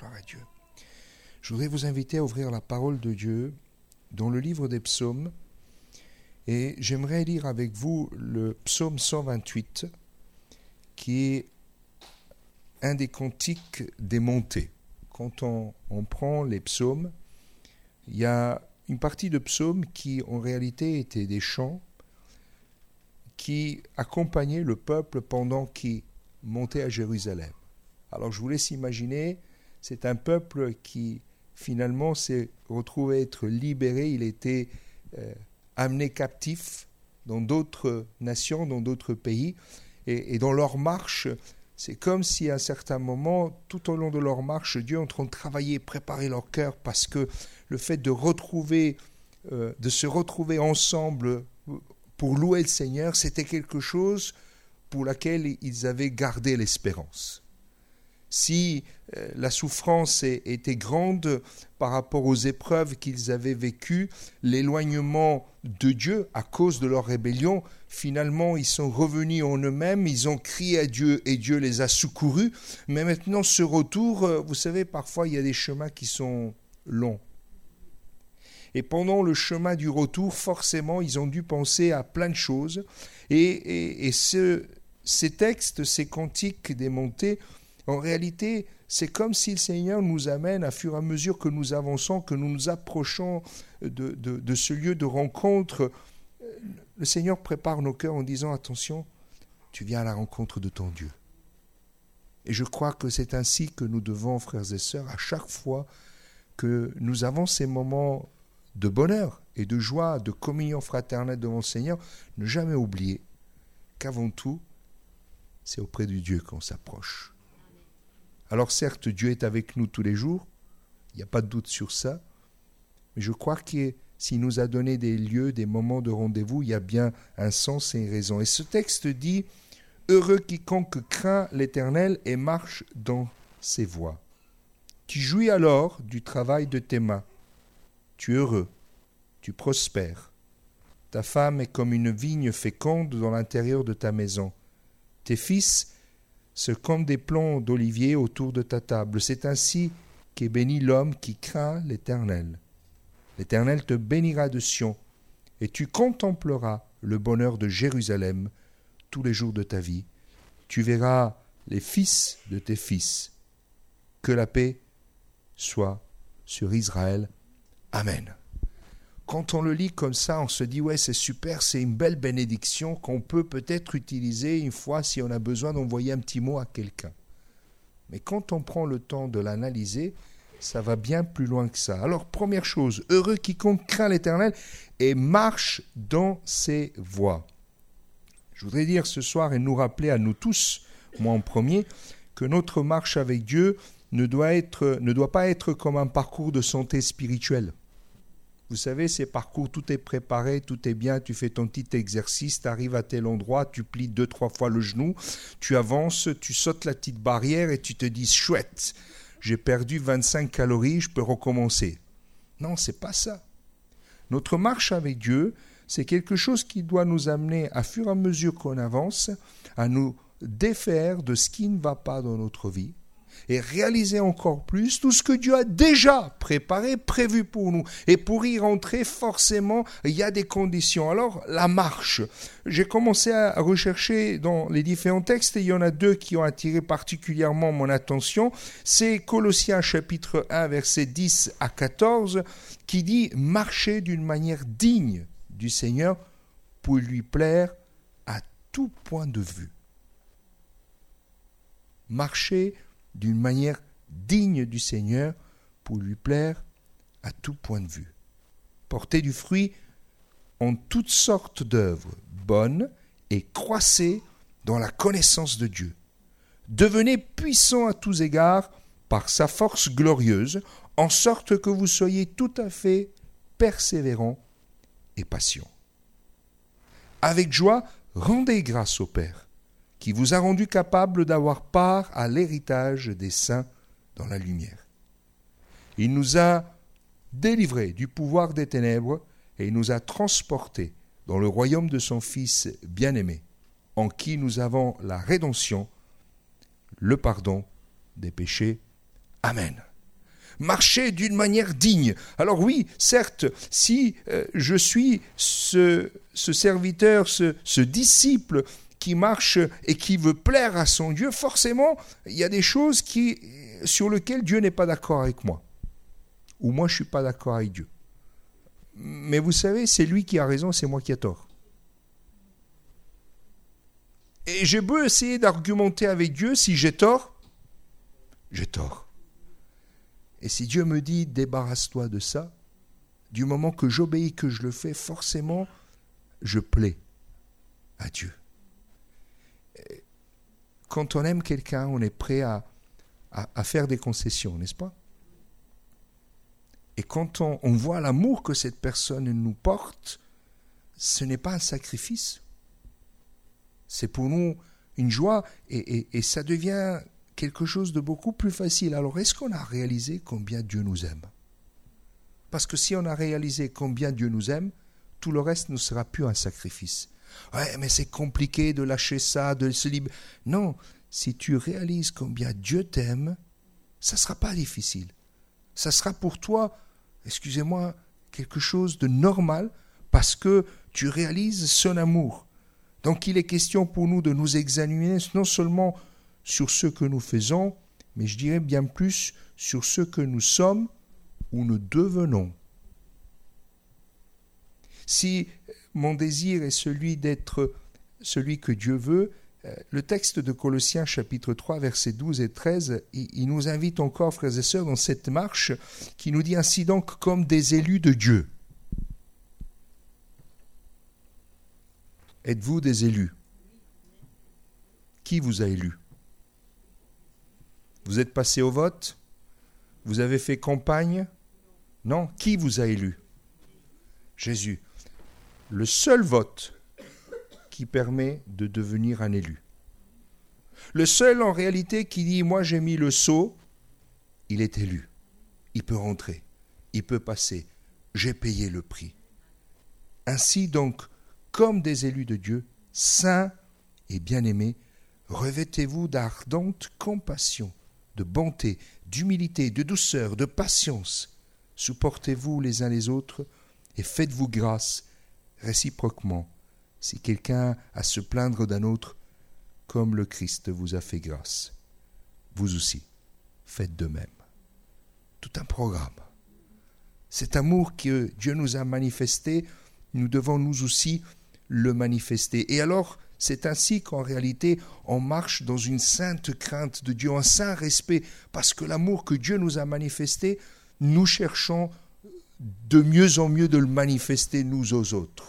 Gloire à Dieu. Je voudrais vous inviter à ouvrir la parole de Dieu dans le livre des psaumes. Et j'aimerais lire avec vous le psaume 128, qui est un des cantiques des montées. Quand on prend les psaumes, il y a une partie de psaumes qui en réalité étaient des chants qui accompagnaient le peuple pendant qu'il montait à Jérusalem. Alors je vous laisse imaginer, c'est un peuple qui finalement s'est retrouvé être libéré, il était amené captif dans d'autres nations, dans d'autres pays, et dans leur marche, c'est comme si à un certain moment, tout au long de leur marche, Dieu est en train de travailler, préparer leur cœur, parce que le fait de se retrouver ensemble pour louer le Seigneur, c'était quelque chose pour laquelle ils avaient gardé l'espérance. Si la souffrance était grande par rapport aux épreuves qu'ils avaient vécues, l'éloignement de Dieu à cause de leur rébellion, finalement ils sont revenus en eux-mêmes, ils ont crié à Dieu et Dieu les a secourus. Mais maintenant ce retour, vous savez, parfois il y a des chemins qui sont longs. Et pendant le chemin du retour, forcément, ils ont dû penser à plein de choses. Et ces textes, ces cantiques des montées, en réalité, c'est comme si le Seigneur nous amène, à fur et à mesure que nous avançons, que nous nous approchons de ce lieu de rencontre. Le Seigneur prépare nos cœurs en disant, attention, tu viens à la rencontre de ton Dieu. Et je crois que c'est ainsi que nous devons, frères et sœurs, à chaque fois que nous avons ces moments de bonheur et de joie, de communion fraternelle devant le Seigneur, ne jamais oublier qu'avant tout, c'est auprès de Dieu qu'on s'approche. Alors certes, Dieu est avec nous tous les jours, il n'y a pas de doute sur ça, mais je crois que s'il nous a donné des lieux, des moments de rendez-vous, il y a bien un sens et une raison. Et ce texte dit « Heureux quiconque craint l'Éternel et marche dans ses voies. Tu jouis alors du travail de tes mains. Tu es heureux, tu prospères. Ta femme est comme une vigne féconde dans l'intérieur de ta maison. Tes fils sont comme des plants d'olivier autour de ta table. C'est ainsi qu'est béni l'homme qui craint l'Éternel. L'Éternel te bénira de Sion, et tu contempleras le bonheur de Jérusalem tous les jours de ta vie. Tu verras les fils de tes fils. Que la paix soit sur Israël. Amen. Quand on le lit comme ça, on se dit, ouais, c'est super, c'est une belle bénédiction qu'on peut peut-être utiliser une fois si on a besoin d'envoyer un petit mot à quelqu'un. Mais quand on prend le temps de l'analyser, ça va bien plus loin que ça. Alors, première chose, heureux quiconque craint l'Éternel et marche dans ses voies. Je voudrais dire ce soir et nous rappeler à nous tous, moi en premier, que notre marche avec Dieu ne doit pas être comme un parcours de santé spirituelle. Vous savez, ces parcours, tout est préparé, tout est bien, tu fais ton petit exercice, tu arrives à tel endroit, tu plies 2-3 fois le genou, tu avances, tu sautes la petite barrière et tu te dis « chouette, j'ai perdu 25 calories, je peux recommencer ». Non, c'est pas ça. Notre marche avec Dieu, c'est quelque chose qui doit nous amener, à fur et à mesure qu'on avance, à nous défaire de ce qui ne va pas dans notre vie, et réaliser encore plus tout ce que Dieu a déjà préparé, prévu pour nous. Et pour y rentrer, forcément, il y a des conditions. Alors, la marche. J'ai commencé à rechercher dans les différents textes, et il y en a deux qui ont attiré particulièrement mon attention. C'est Colossiens chapitre 1, versets 10 à 14, qui dit « Marchez d'une manière digne du Seigneur pour lui plaire à tout point de vue. » Marchez d'une manière digne du Seigneur pour lui plaire à tout point de vue. Portez du fruit en toutes sortes d'œuvres bonnes et croissez dans la connaissance de Dieu. Devenez puissants à tous égards par sa force glorieuse, en sorte que vous soyez tout à fait persévérants et patients. Avec joie, rendez grâce au Père, qui vous a rendu capable d'avoir part à l'héritage des saints dans la lumière. Il nous a délivrés du pouvoir des ténèbres et il nous a transportés dans le royaume de son Fils bien-aimé, en qui nous avons la rédemption, le pardon des péchés. Amen. marcher d'une manière digne. Alors oui, certes, si je suis ce serviteur, ce disciple qui marche et qui veut plaire à son Dieu, forcément, il y a des choses sur lesquelles Dieu n'est pas d'accord avec moi. Ou moi, je ne suis pas d'accord avec Dieu. Mais vous savez, c'est lui qui a raison, c'est moi qui ai tort. Et j'ai beau essayer d'argumenter avec Dieu, si j'ai tort, j'ai tort. Et si Dieu me dit, débarrasse-toi de ça, du moment que j'obéis, que je le fais, forcément, je plais à Dieu. Quand on aime quelqu'un, on est prêt à faire des concessions, n'est-ce pas? Et quand on voit l'amour que cette personne nous porte, ce n'est pas un sacrifice. C'est pour nous une joie et ça devient quelque chose de beaucoup plus facile. Alors, est-ce qu'on a réalisé combien Dieu nous aime? Parce que si on a réalisé combien Dieu nous aime, tout le reste ne sera plus un sacrifice. Ouais, mais c'est compliqué de lâcher ça, de se libérer. Non, si tu réalises combien Dieu t'aime, ça ne sera pas difficile. Ça sera pour toi, excusez-moi, quelque chose de normal parce que tu réalises son amour. Donc il est question pour nous de nous examiner non seulement sur ce que nous faisons, mais je dirais bien plus sur ce que nous sommes ou nous devenons. Si mon désir est celui d'être celui que Dieu veut, le texte de Colossiens chapitre 3 versets 12 et 13, il nous invite encore, frères et sœurs, dans cette marche qui nous dit ainsi donc comme des élus de Dieu. Êtes-vous des élus? Qui vous a élus? Vous êtes passé au vote? Vous avez fait campagne? Non. Qui vous a élus? Jésus. Le seul vote qui permet de devenir un élu. Le seul en réalité qui dit « moi j'ai mis le sceau », il est élu. Il peut rentrer, il peut passer. J'ai payé le prix. Ainsi donc, comme des élus de Dieu, saints et bien-aimés, revêtez-vous d'ardente compassion, de bonté, d'humilité, de douceur, de patience. Supportez-vous les uns les autres et faites-vous grâce réciproquement, si quelqu'un a à se plaindre d'un autre, comme le Christ vous a fait grâce. Vous aussi, faites de même. Tout un programme. Cet amour que Dieu nous a manifesté, nous devons nous aussi le manifester. Et alors, c'est ainsi qu'en réalité, on marche dans une sainte crainte de Dieu, un saint respect, parce que l'amour que Dieu nous a manifesté, nous cherchons de mieux en mieux de le manifester nous aux autres.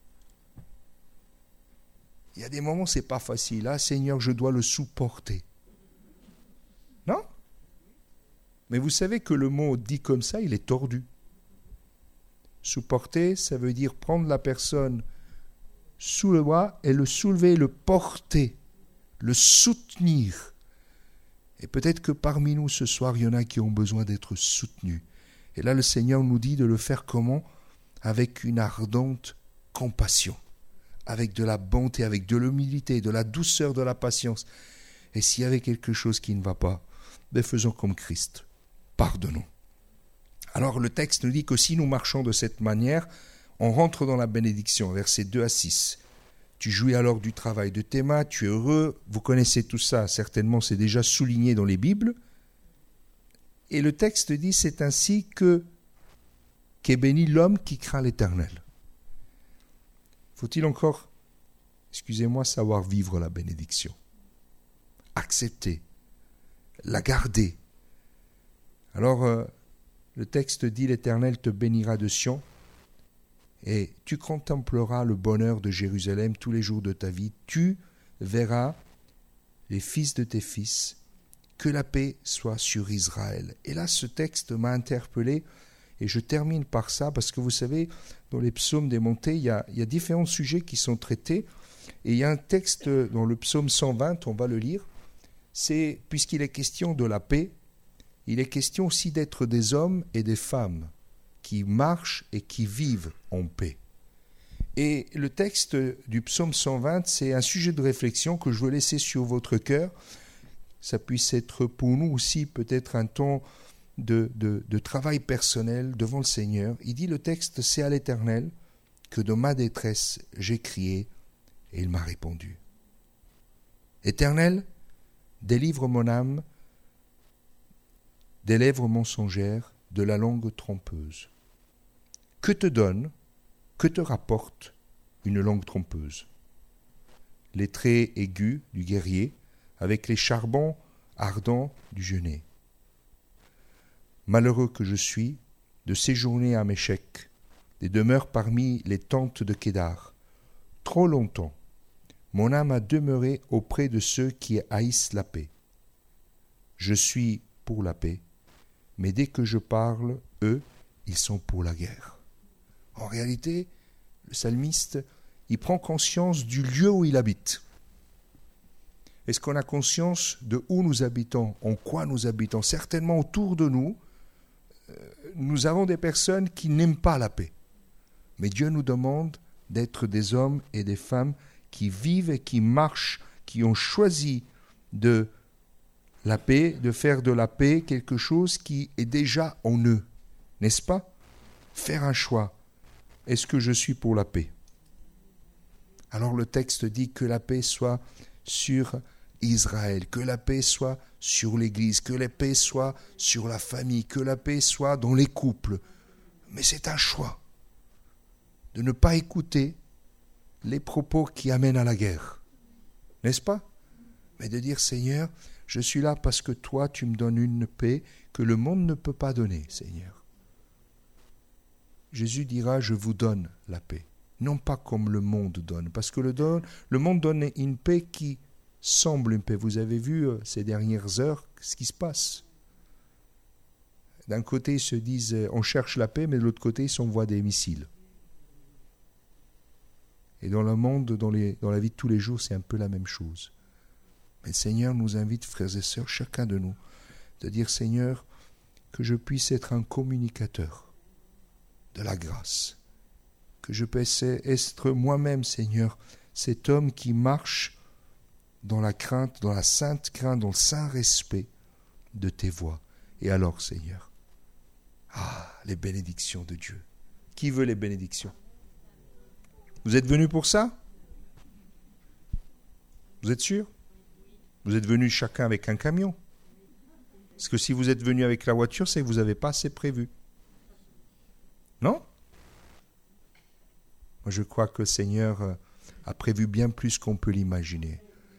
Il y a des moments, ce n'est pas facile. Ah, Seigneur, je dois le supporter. Non? Mais vous savez que le mot dit comme ça, il est tordu. Supporter, ça veut dire prendre la personne sous le bras et le soulever, le porter, le soutenir. Et peut-être que parmi nous ce soir, il y en a qui ont besoin d'être soutenus. Et là, le Seigneur nous dit de le faire comment? Avec une ardente compassion, avec de la bonté, avec de l'humilité, de la douceur, de la patience. Et s'il y avait quelque chose qui ne va pas, faisons comme Christ. Pardonnons. Alors le texte nous dit que si nous marchons de cette manière, on rentre dans la bénédiction, versets 2 à 6. Tu jouis alors du travail de tes mains, tu es heureux. Vous connaissez tout ça, certainement c'est déjà souligné dans les Bibles. Et le texte dit, c'est ainsi qu'est béni l'homme qui craint l'Éternel. Faut-il encore, excusez-moi, savoir vivre la bénédiction, accepter, la garder. Alors, le texte dit, l'Éternel te bénira de Sion, et tu contempleras le bonheur de Jérusalem tous les jours de ta vie. Tu verras les fils de tes fils, que la paix soit sur Israël. Et là, ce texte m'a interpellé, et je termine par ça, parce que vous savez, dans les psaumes des montées, il y a différents sujets qui sont traités, et il y a un texte dans le psaume 120, on va le lire, c'est, puisqu'il est question de la paix, il est question aussi d'être des hommes et des femmes qui marchent et qui vivent en paix. Et le texte du psaume 120, c'est un sujet de réflexion que je veux laisser sur votre cœur. Ça puisse être pour nous aussi peut-être un temps de travail personnel devant le Seigneur. Il dit le texte, c'est à l'Éternel que de ma détresse j'ai crié et il m'a répondu. Éternel, délivre mon âme des lèvres mensongères, de la langue trompeuse. Que te donne, que te rapporte une langue trompeuse? Les traits aigus du guerrier, avec les charbons ardents du genêt. Malheureux que je suis, de séjourner à Méchec, des demeures parmi les tentes de Kédar. Trop longtemps, mon âme a demeuré auprès de ceux qui haïssent la paix. Je suis pour la paix, mais dès que je parle, eux, ils sont pour la guerre. En réalité, le psalmiste, il prend conscience du lieu où il habite. Est-ce qu'on a conscience de où nous habitons, en quoi nous habitons? Certainement autour de nous, nous avons des personnes qui n'aiment pas la paix. Mais Dieu nous demande d'être des hommes et des femmes qui vivent et qui marchent, qui ont choisi de la paix, de faire de la paix quelque chose qui est déjà en eux. N'est-ce pas? Faire un choix. Est-ce que je suis pour la paix? Alors le texte dit que la paix soit sur Israël, que la paix soit sur l'Église, que la paix soit sur la famille, que la paix soit dans les couples. Mais c'est un choix de ne pas écouter les propos qui amènent à la guerre. N'est-ce pas? Mais de dire, Seigneur, je suis là parce que toi, tu me donnes une paix que le monde ne peut pas donner, Seigneur. Jésus dira, je vous donne la paix. Non pas comme le monde donne, parce que le monde donne une paix qui semble une paix. Vous avez vu ces dernières heures ce qui se passe. D'un côté, ils se disent, on cherche la paix, mais de l'autre côté, ils s'envoient des missiles. Et dans le monde, dans la vie de tous les jours, c'est un peu la même chose. Mais le Seigneur nous invite, frères et sœurs, chacun de nous, de dire, Seigneur, que je puisse être un communicateur de la grâce, que je puisse être moi-même, Seigneur, cet homme qui marche dans la crainte, dans la sainte crainte, dans le saint respect de tes voies. Et alors, Seigneur, les bénédictions de Dieu. Qui veut les bénédictions? Vous êtes venus pour ça? Vous êtes sûr? Vous êtes venus chacun avec un camion? Parce que si vous êtes venus avec la voiture, c'est que vous n'avez pas assez prévu. Non? Moi, je crois que le Seigneur a prévu bien plus qu'on peut l'imaginer.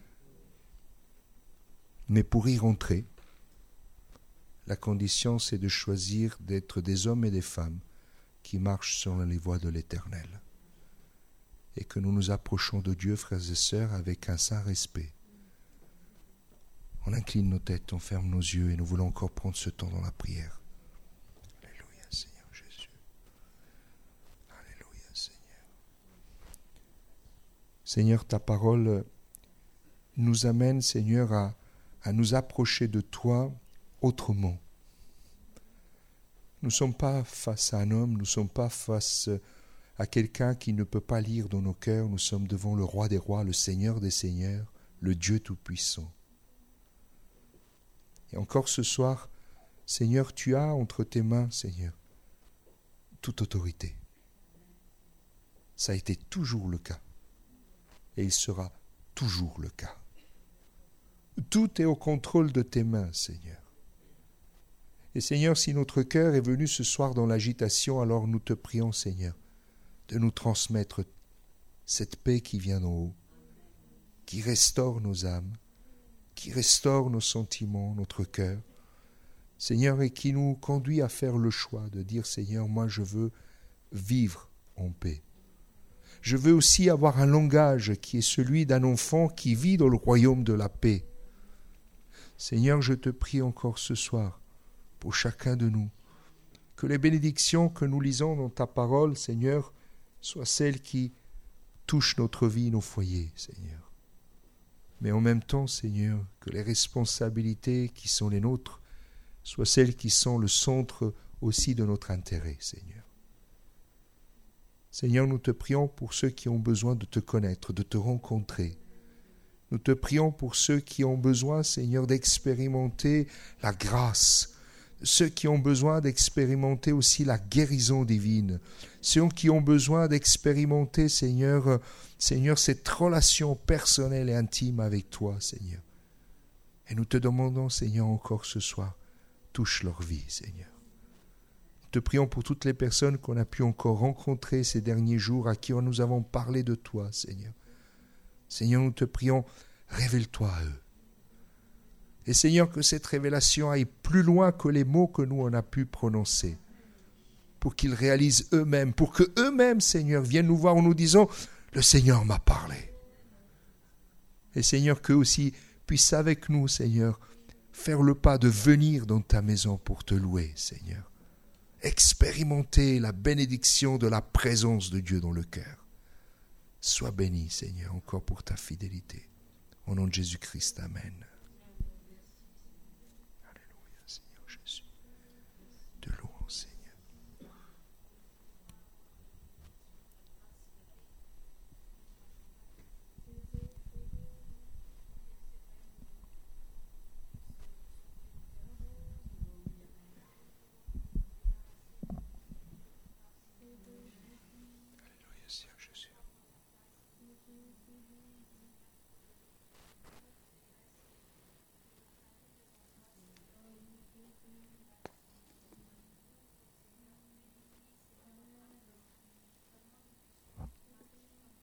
Mais pour y rentrer, la condition, c'est de choisir d'être des hommes et des femmes qui marchent sur les voies de l'Éternel. Et que nous nous approchons de Dieu, frères et sœurs, avec un saint respect. On incline nos têtes, on ferme nos yeux et nous voulons encore prendre ce temps dans la prière. Alléluia, Seigneur Jésus. Alléluia, Seigneur. Seigneur, ta parole nous amène, Seigneur, à nous approcher de toi autrement. Nous ne sommes pas face à un homme, nous ne sommes pas face à quelqu'un qui ne peut pas lire dans nos cœurs. Nous sommes devant le roi des rois, le Seigneur des seigneurs, le Dieu tout-puissant. Et encore ce soir, Seigneur, tu as entre tes mains, Seigneur, toute autorité. Ça a été toujours le cas. Et il sera toujours le cas. Tout est au contrôle de tes mains, Seigneur. Et Seigneur, si notre cœur est venu ce soir dans l'agitation, alors nous te prions, Seigneur, de nous transmettre cette paix qui vient d'en haut, qui restaure nos âmes, qui restaure nos sentiments, notre cœur, Seigneur, et qui nous conduit à faire le choix de dire, Seigneur, moi je veux vivre en paix. Je veux aussi avoir un langage qui est celui d'un enfant qui vit dans le royaume de la paix. Seigneur, je te prie encore ce soir, pour chacun de nous, que les bénédictions que nous lisons dans ta parole, Seigneur, soient celles qui touchent notre vie, nos foyers, Seigneur. Mais en même temps, Seigneur, que les responsabilités qui sont les nôtres soient celles qui sont le centre aussi de notre intérêt, Seigneur. Seigneur, nous te prions pour ceux qui ont besoin de te connaître, de te rencontrer. Nous te prions pour ceux qui ont besoin, Seigneur, d'expérimenter la grâce, ceux qui ont besoin d'expérimenter aussi la guérison divine, ceux qui ont besoin d'expérimenter, Seigneur, cette relation personnelle et intime avec toi, Seigneur. Et nous te demandons, Seigneur, encore ce soir, touche leur vie, Seigneur. Nous te prions pour toutes les personnes qu'on a pu encore rencontrer ces derniers jours, à qui nous avons parlé de toi, Seigneur. Seigneur, nous te prions, révèle-toi à eux. Et Seigneur, que cette révélation aille plus loin que les mots que nous on a pu prononcer, pour qu'ils réalisent eux-mêmes, pour que eux-mêmes, Seigneur, viennent nous voir en nous disant, le Seigneur m'a parlé. Et Seigneur, qu'eux aussi puissent avec nous, Seigneur, faire le pas de venir dans ta maison pour te louer, Seigneur. Expérimenter la bénédiction de la présence de Dieu dans le cœur. Sois béni, Seigneur, encore pour ta fidélité. Au nom de Jésus-Christ, amen.